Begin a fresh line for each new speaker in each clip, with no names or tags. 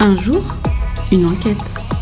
Un jour, une enquête.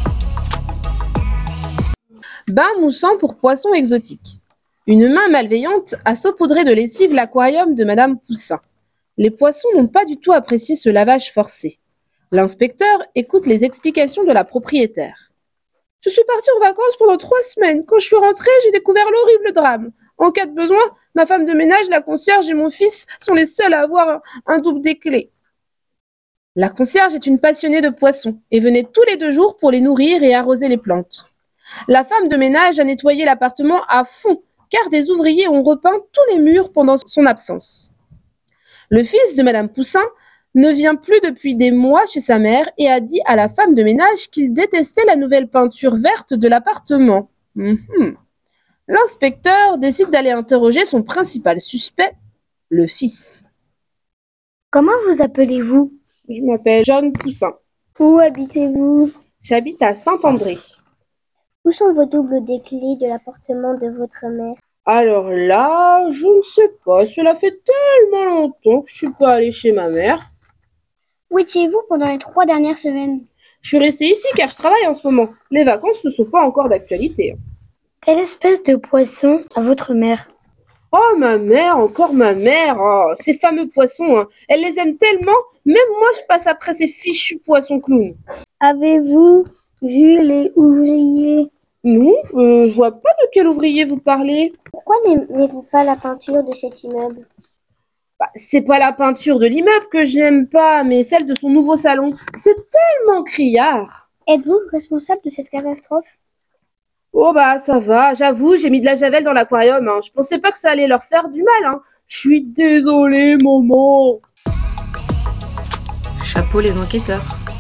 Bain moussant pour poissons exotiques. Une main malveillante a saupoudré de lessive l'aquarium de Madame Poussin. Les poissons n'ont pas du tout apprécié ce lavage forcé. L'inspecteur écoute les explications de la propriétaire. Je suis partie en vacances pendant 3 semaines. Quand je suis rentrée, j'ai découvert l'horrible drame. En cas de besoin, ma femme de ménage, la concierge et mon fils sont les seuls à avoir un double des clés. La concierge est une passionnée de poissons et venait tous les 2 jours pour les nourrir et arroser les plantes. La femme de ménage a nettoyé l'appartement à fond, car des ouvriers ont repeint tous les murs pendant son absence. Le fils de Madame Poussin ne vient plus depuis des mois chez sa mère et a dit à la femme de ménage qu'il détestait la nouvelle peinture verte de l'appartement. L'inspecteur décide d'aller interroger son principal suspect, le fils.
Comment vous appelez-vous?
Je m'appelle John Poussin.
Où habitez-vous?
J'habite à Saint-André.
Où sont vos doubles des clés de l'appartement de votre mère?
Alors là, je ne sais pas, cela fait tellement longtemps que je suis pas allée chez ma mère.
Où étiez-vous pendant les 3 dernières semaines?
Je suis restée ici car je travaille en ce moment. Les vacances ne sont pas encore d'actualité.
Quelle espèce de poisson a votre mère?
Oh, ma mère, encore ma mère. Oh, ces fameux poissons, hein. Elle les aime tellement, même moi je passe après ces fichus poissons clowns.
Avez-vous vu les ouvriers?
Non, je vois pas de quel ouvrier vous parlez.
Pourquoi n'aimez-vous pas la peinture de cet immeuble?
C'est pas la peinture de l'immeuble que je n'aime pas, mais celle de son nouveau salon. C'est tellement criard.
Êtes-vous responsable de cette catastrophe?
Oh bah ça va, j'avoue, j'ai mis de la javel dans l'aquarium. Hein. Je pensais pas que ça allait leur faire du mal. Hein. Je suis désolée, maman.
Chapeau les enquêteurs.